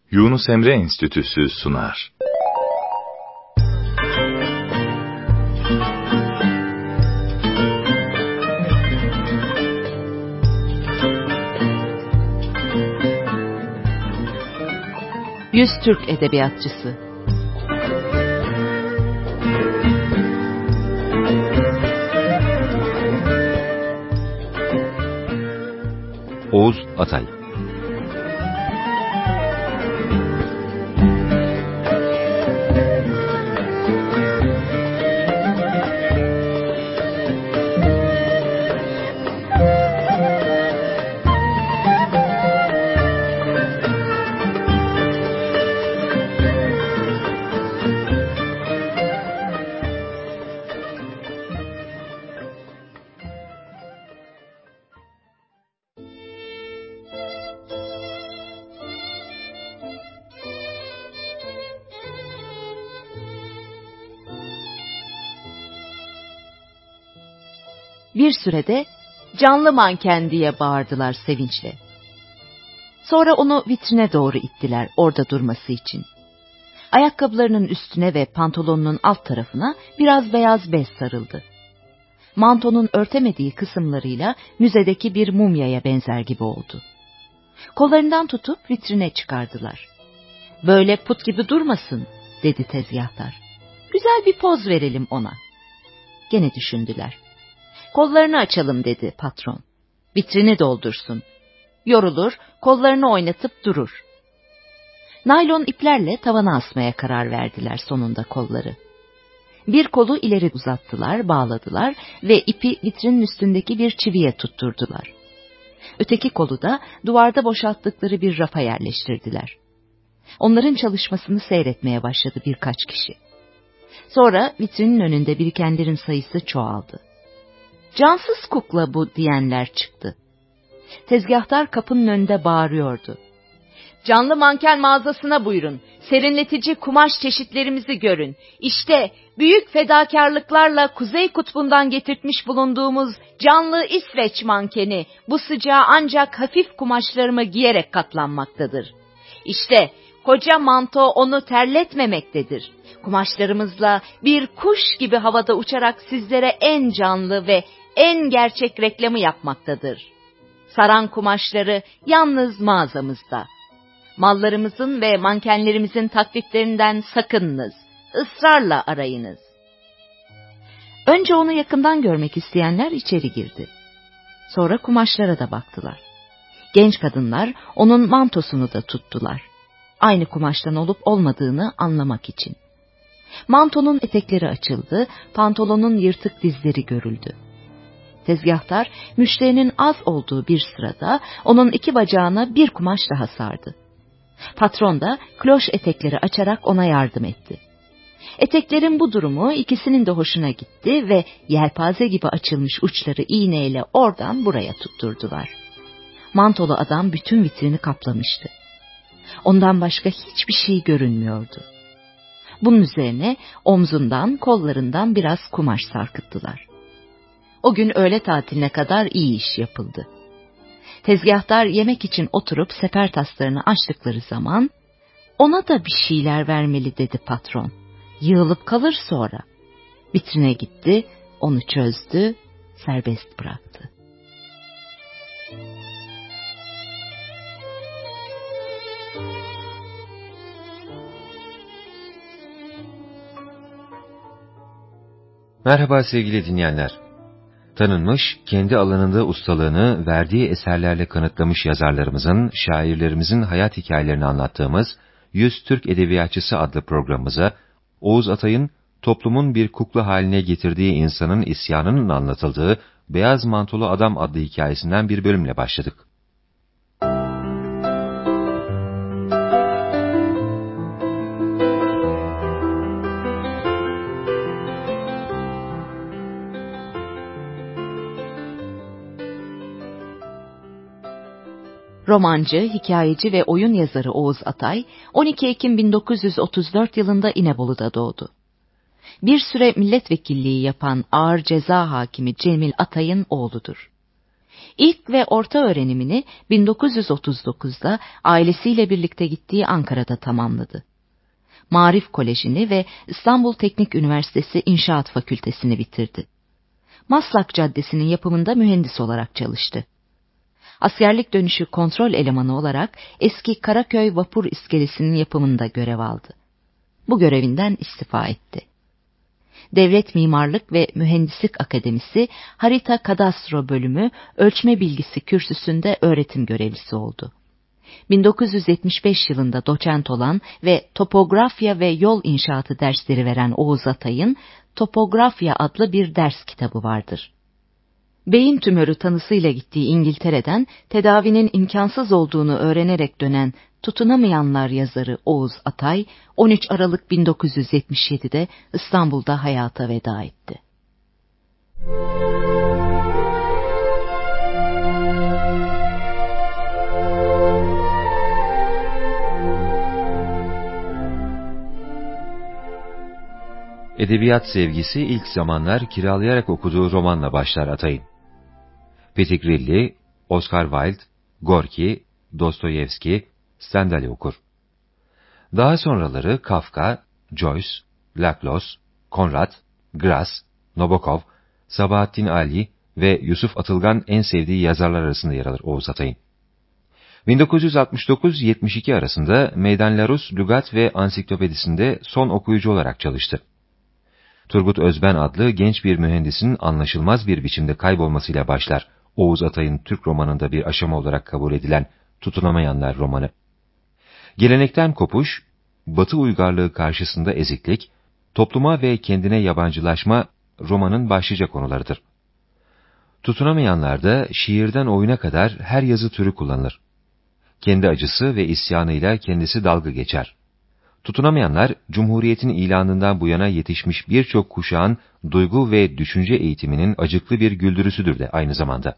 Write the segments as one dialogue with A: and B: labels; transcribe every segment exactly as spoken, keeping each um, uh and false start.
A: Yunus Emre Enstitüsü sunar.
B: Yüz Türk Edebiyatçısı.
C: Oğuz Atay.
B: Bir sürede canlı manken diye bağırdılar sevinçle. Sonra onu vitrine doğru ittiler orada durması için. Ayakkabılarının üstüne ve pantolonunun alt tarafına biraz beyaz bez sarıldı. Mantonun örtemediği kısımlarıyla müzedeki bir mumyaya benzer gibi oldu. Kollarından tutup vitrine çıkardılar. "Böyle put gibi durmasın," dedi tezgahtar. "Güzel bir poz verelim ona." Gene düşündüler. "Kollarını açalım," dedi patron. "Vitrini doldursun. Yorulur, kollarını oynatıp durur." Naylon iplerle tavana asmaya karar verdiler sonunda kolları. Bir kolu ileri uzattılar, bağladılar ve ipi vitrinin üstündeki bir çiviye tutturdular. Öteki kolu da duvarda boşalttıkları bir rafa yerleştirdiler. Onların çalışmasını seyretmeye başladı birkaç kişi. Sonra vitrinin önünde birikenlerin sayısı çoğaldı. "Cansız kukla bu," diyenler çıktı. Tezgahtar kapının önünde bağırıyordu. "Canlı manken mağazasına buyurun. Serinletici kumaş çeşitlerimizi görün. İşte büyük fedakarlıklarla Kuzey Kutbu'ndan getirtmiş bulunduğumuz canlı İsveç mankeni bu sıcağa ancak hafif kumaşlarımı giyerek katlanmaktadır. İşte koca manto onu terletmemektedir. Kumaşlarımızla bir kuş gibi havada uçarak sizlere en canlı ve en gerçek reklamı yapmaktadır. Saran kumaşları yalnız mağazamızda. Mallarımızın ve mankenlerimizin takliflerinden sakınınız, ısrarla arayınız." Önce onu yakından görmek isteyenler içeri girdi. Sonra kumaşlara da baktılar. Genç kadınlar onun mantosunu da tuttular. Aynı kumaştan olup olmadığını anlamak için. Mantonun etekleri açıldı, pantolonun yırtık dizleri görüldü. Tezgahtar, müşterinin az olduğu bir sırada onun iki bacağına bir kumaş daha sardı. Patron da kloş etekleri açarak ona yardım etti. Eteklerin bu durumu ikisinin de hoşuna gitti ve yelpaze gibi açılmış uçları iğneyle oradan buraya tutturdular. Mantolu adam bütün vitrini kaplamıştı. Ondan başka hiçbir şey görünmüyordu. Bunun üzerine omzundan, kollarından biraz kumaş sarkıttılar. O gün öğle tatiline kadar iyi iş yapıldı. Tezgahtar yemek için oturup sefer taslarını açtıkları zaman, "Ona da bir şeyler vermeli," dedi patron. "Yığılıp kalır sonra." Vitrine gitti, onu çözdü, serbest bıraktı.
C: Merhaba sevgili dinleyenler. Tanınmış, kendi alanında ustalığını verdiği eserlerle kanıtlamış yazarlarımızın, şairlerimizin hayat hikayelerini anlattığımız Yüz Türk Edebiyatçısı adlı programımıza Oğuz Atay'ın toplumun bir kukla haline getirdiği insanın isyanının anlatıldığı Beyaz Mantolu Adam adlı hikayesinden bir bölümle başladık.
B: Romancı, hikayeci ve oyun yazarı Oğuz Atay, on iki Ekim bin dokuz yüz otuz dört yılında İnebolu'da doğdu. Bir süre milletvekilliği yapan ağır ceza hakimi Cemil Atay'ın oğludur. İlk ve orta öğrenimini bin dokuz yüz otuz dokuzda ailesiyle birlikte gittiği Ankara'da tamamladı. Maarif Koleji'ni ve İstanbul Teknik Üniversitesi İnşaat Fakültesini bitirdi. Maslak Caddesi'nin yapımında mühendis olarak çalıştı. Askerlik dönüşü kontrol elemanı olarak eski Karaköy Vapur İskelesi'nin yapımında görev aldı. Bu görevinden istifa etti. Devlet Mimarlık ve Mühendislik Akademisi Harita Kadastro Bölümü Ölçme Bilgisi Kürsüsü'nde öğretim görevlisi oldu. bin dokuz yüz yetmiş beş yılında doçent olan ve topografya ve yol inşaatı dersleri veren Oğuz Atay'ın Topografya adlı bir ders kitabı vardır. Beyin tümörü tanısıyla gittiği İngiltere'den tedavinin imkansız olduğunu öğrenerek dönen Tutunamayanlar yazarı Oğuz Atay, on üç Aralık bin dokuz yüz yetmiş yedi'de İstanbul'da hayata veda etti.
C: Edebiyat sevgisi ilk zamanlar kiralayarak okuduğu romanla başlar Atay'ın. Petigrilli, Oscar Wilde, Gorki, Dostoyevski, Stendhal'i okur. Daha sonraları Kafka, Joyce, Laclos, Konrad, Grass, Nabokov, Sabahattin Ali ve Yusuf Atılgan en sevdiği yazarlar arasında yer alır Oğuz Atay'ın. bin dokuz yüz altmış dokuz yetmiş iki arasında Meydan Larus Lügat ve Ansiklopedisinde son okuyucu olarak çalıştı. Turgut Özben adlı genç bir mühendisin anlaşılmaz bir biçimde kaybolmasıyla başlar Oğuz Atay'ın Türk romanında bir aşama olarak kabul edilen Tutunamayanlar romanı. Gelenekten kopuş, Batı uygarlığı karşısında eziklik, topluma ve kendine yabancılaşma romanın başlıca konularıdır. Tutunamayanlarda şiirden oyuna kadar her yazı türü kullanılır. Kendi acısı ve isyanıyla kendisi dalga geçer. Tutunamayanlar, Cumhuriyet'in ilanından bu yana yetişmiş birçok kuşağın duygu ve düşünce eğitiminin acıklı bir güldürüsüdür de aynı zamanda.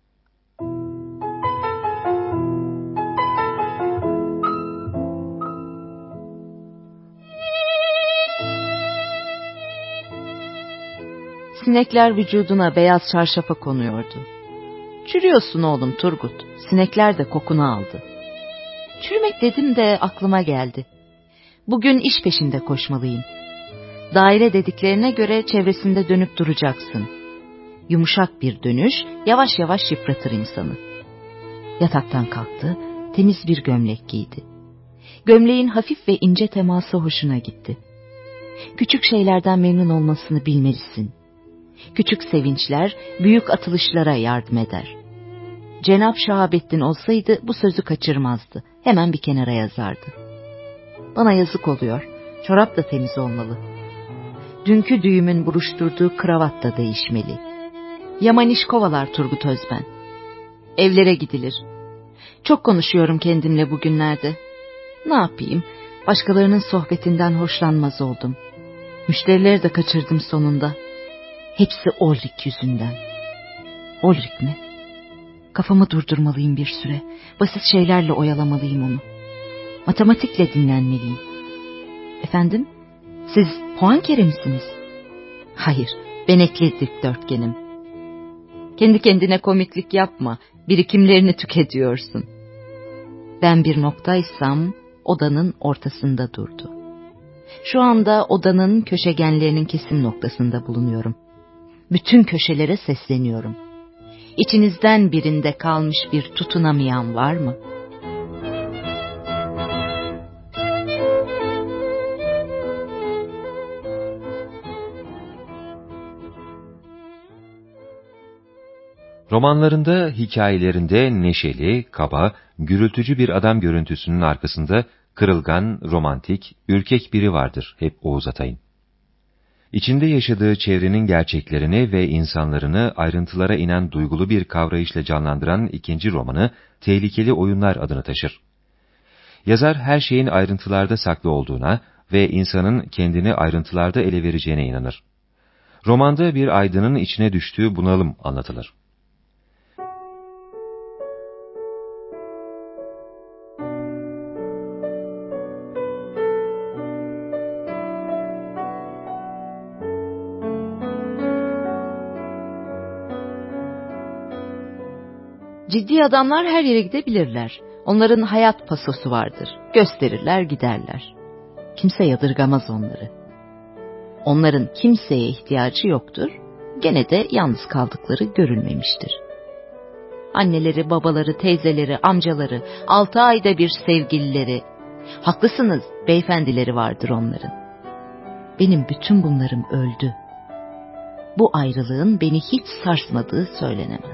B: Sinekler vücuduna beyaz çarşafa konuyordu. Çürüyorsun oğlum Turgut, sinekler de kokunu aldı. Çürümek dedim de aklıma geldi. Bugün iş peşinde koşmalıyım. Daire dediklerine göre çevresinde dönüp duracaksın. Yumuşak bir dönüş yavaş yavaş yıpratır insanı. Yataktan kalktı, temiz bir gömlek giydi. Gömleğin hafif ve ince teması hoşuna gitti. Küçük şeylerden memnun olmasını bilmelisin. Küçük sevinçler büyük atılışlara yardım eder. Cenab Şahabettin olsaydı bu sözü kaçırmazdı. Hemen bir kenara yazardı. Bana yazık oluyor. Çorap da temiz olmalı. Dünkü düğümün buruşturduğu kravat da değişmeli. Yaman iş kovalar Turgut Özben. Evlere gidilir. Çok konuşuyorum kendimle bugünlerde. Ne yapayım? Başkalarının sohbetinden hoşlanmaz oldum. Müşterileri de kaçırdım sonunda. Hepsi Ulrik yüzünden. Ulrik mi? Kafamı durdurmalıyım bir süre. Basit şeylerle oyalamalıyım onu. Matematikle dinlenmeliyim. Efendim? Siz Poincare misiniz? Hayır, benekli dikdörtgenim. Kendi kendine komiklik yapma. Birikimlerini tüketiyorsun. Ben bir noktaysam odanın ortasında durdu. Şu anda odanın köşegenlerinin kesim noktasında bulunuyorum. Bütün köşelere sesleniyorum. İçinizden birinde kalmış bir tutunamayan var mı?
C: Romanlarında, hikayelerinde neşeli, kaba, gürültücü bir adam görüntüsünün arkasında kırılgan, romantik, ürkek biri vardır hep Oğuz Atay'ın. İçinde yaşadığı çevrenin gerçeklerini ve insanlarını ayrıntılara inen duygulu bir kavrayışla canlandıran ikinci romanı Tehlikeli Oyunlar adını taşır. Yazar her şeyin ayrıntılarda saklı olduğuna ve insanın kendini ayrıntılarda ele vereceğine inanır. Romanda bir aydının içine düştüğü bunalım anlatılır.
B: Ciddi adamlar her yere gidebilirler. Onların hayat pasosu vardır. Gösterirler, giderler. Kimse yadırgamaz onları. Onların kimseye ihtiyacı yoktur. Gene de yalnız kaldıkları görülmemiştir. Anneleri, babaları, teyzeleri, amcaları, altı ayda bir sevgilileri, haklısınız beyefendileri vardır onların. Benim bütün bunlarım öldü. Bu ayrılığın beni hiç sarsmadığı söylenemez.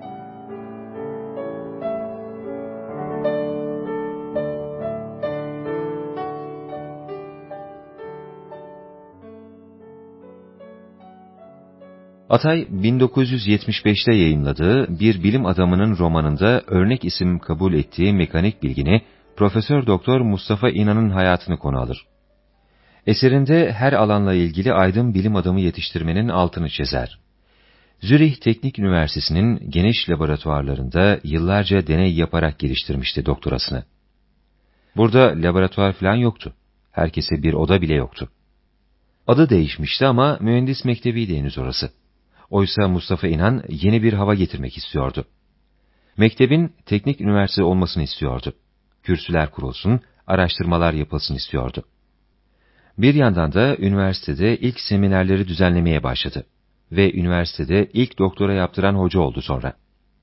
C: Atay, bin dokuz yüz yetmiş beşte yayımladığı bir bilim adamının romanında örnek isim kabul ettiği mekanik bilgini Profesör Doktor Mustafa İnan'ın hayatını konu alır. Eserinde her alanla ilgili aydın bilim adamı yetiştirmenin altını çizer. Zürih Teknik Üniversitesi'nin geniş laboratuvarlarında yıllarca deney yaparak geliştirmişti doktorasını. Burada laboratuvar falan yoktu. Herkese bir oda bile yoktu. Adı değişmişti ama mühendis mektebiydi henüz orası. Oysa Mustafa İnan yeni bir hava getirmek istiyordu. Mektebin teknik üniversite olmasını istiyordu. Kürsüler kurulsun, araştırmalar yapılsın istiyordu. Bir yandan da üniversitede ilk seminerleri düzenlemeye başladı. Ve üniversitede ilk doktora yaptıran hoca oldu sonra.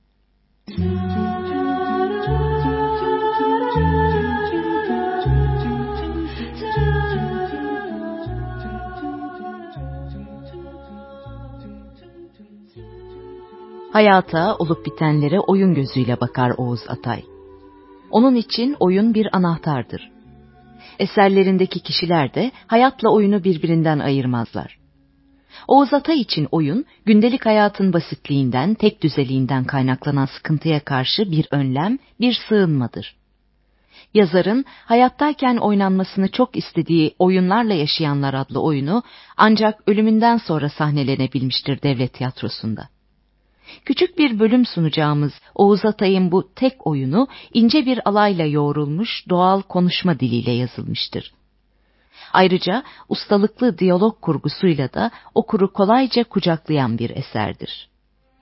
B: Hayata, olup bitenlere oyun gözüyle bakar Oğuz Atay. Onun için oyun bir anahtardır. Eserlerindeki kişiler de hayatla oyunu birbirinden ayırmazlar. Oğuz Atay için oyun, gündelik hayatın basitliğinden, tek düzeliğinden kaynaklanan sıkıntıya karşı bir önlem, bir sığınmadır. Yazarın hayattayken oynanmasını çok istediği Oyunlarla Yaşayanlar adlı oyunu ancak ölümünden sonra sahnelenebilmiştir devlet tiyatrosunda. Küçük bir bölüm sunacağımız Oğuz Atay'ın bu tek oyunu ince bir alayla yoğrulmuş doğal konuşma diliyle yazılmıştır. Ayrıca ustalıklı diyalog kurgusuyla da okuru kolayca kucaklayan bir eserdir.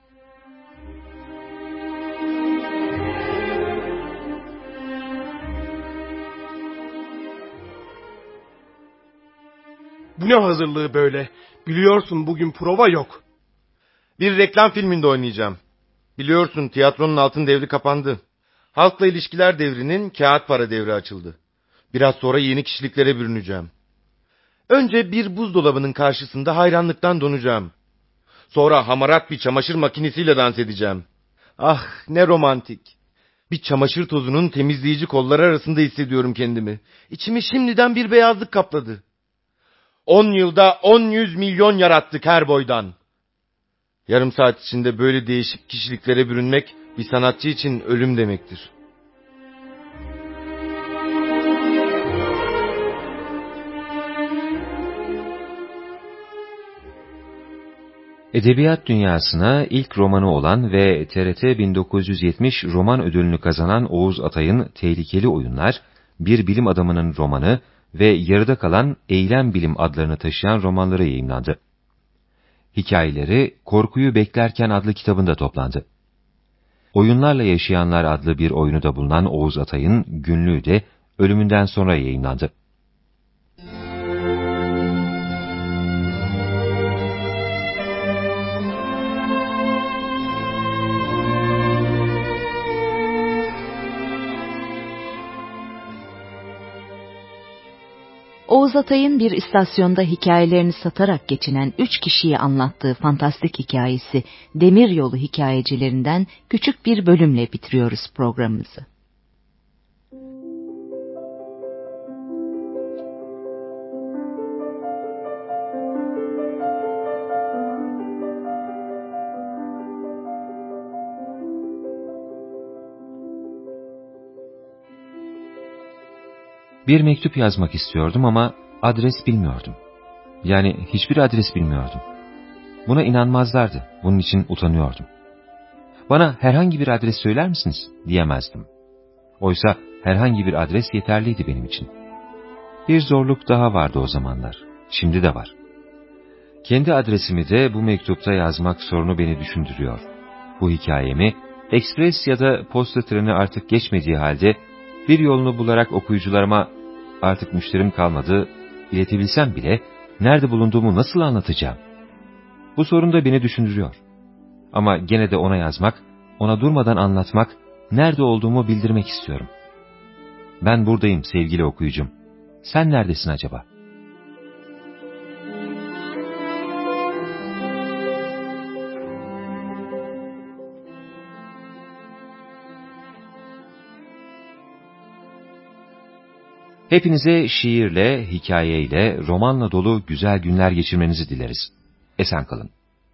D: Bu ne hazırlığı böyle? Biliyorsun bugün prova yok.
E: Bir reklam filminde oynayacağım. Biliyorsun tiyatronun altın devri kapandı. Halkla ilişkiler devrinin kağıt para devri açıldı. Biraz sonra yeni kişiliklere bürüneceğim. Önce bir buzdolabının karşısında hayranlıktan donacağım. Sonra hamarat bir çamaşır makinesiyle dans edeceğim. Ah ne romantik. Bir çamaşır tozunun temizleyici kolları arasında hissediyorum kendimi. İçimi şimdiden bir beyazlık kapladı. On yılda on yüz milyon yarattık her boydan. Yarım saat içinde böyle değişik kişiliklere bürünmek bir sanatçı için ölüm demektir.
C: Edebiyat dünyasına ilk romanı olan ve T R T bin dokuz yüz yetmiş roman ödülünü kazanan Oğuz Atay'ın Tehlikeli Oyunlar, bir bilim adamının romanı ve yarıda kalan Eylem Bilim adlarını taşıyan romanları yayımlandı. Hikayeleri Korkuyu Beklerken adlı kitabında toplandı. Oyunlarla Yaşayanlar adlı bir oyunu da bulunan Oğuz Atay'ın günlüğü de ölümünden sonra yayımlandı.
B: Oğuz Atay'ın bir istasyonda hikayelerini satarak geçinen üç kişiyi anlattığı fantastik hikayesi Demiryolu hikayecilerinden küçük bir bölümle bitiriyoruz programımızı.
C: Bir mektup yazmak istiyordum ama adres bilmiyordum. Yani hiçbir adres bilmiyordum. Buna inanmazlardı, bunun için utanıyordum. Bana herhangi bir adres söyler misiniz diyemezdim. Oysa herhangi bir adres yeterliydi benim için. Bir zorluk daha vardı o zamanlar, şimdi de var. Kendi adresimi de bu mektupta yazmak sorunu beni düşündürüyor. Bu hikayemi Ekspres ya da posta treni artık geçmediği halde bir yolunu bularak okuyucularıma artık müşterim kalmadı, iletebilsem bile nerede bulunduğumu nasıl anlatacağım? Bu sorun da beni düşündürüyor. Ama gene de ona yazmak, ona durmadan anlatmak, nerede olduğumu bildirmek istiyorum. Ben buradayım sevgili okuyucum. Sen neredesin acaba? Hepinize şiirle, hikayeyle, romanla dolu güzel günler geçirmenizi dileriz. Esen kalın.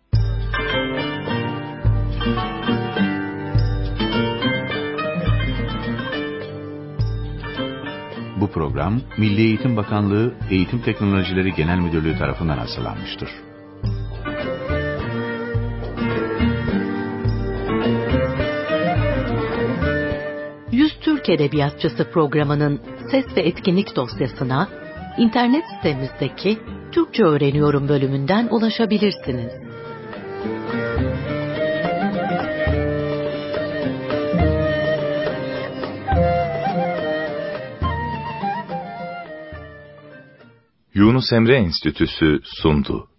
F: Bu program, Milli Eğitim Bakanlığı Eğitim Teknolojileri Genel Müdürlüğü tarafından hazırlanmıştır.
G: yüz Türk Edebiyatçısı programının ses ve etkinlik dosyasına internet sitemizdeki Türkçe Öğreniyorum bölümünden ulaşabilirsiniz.
A: Yunus Emre Enstitüsü sundu.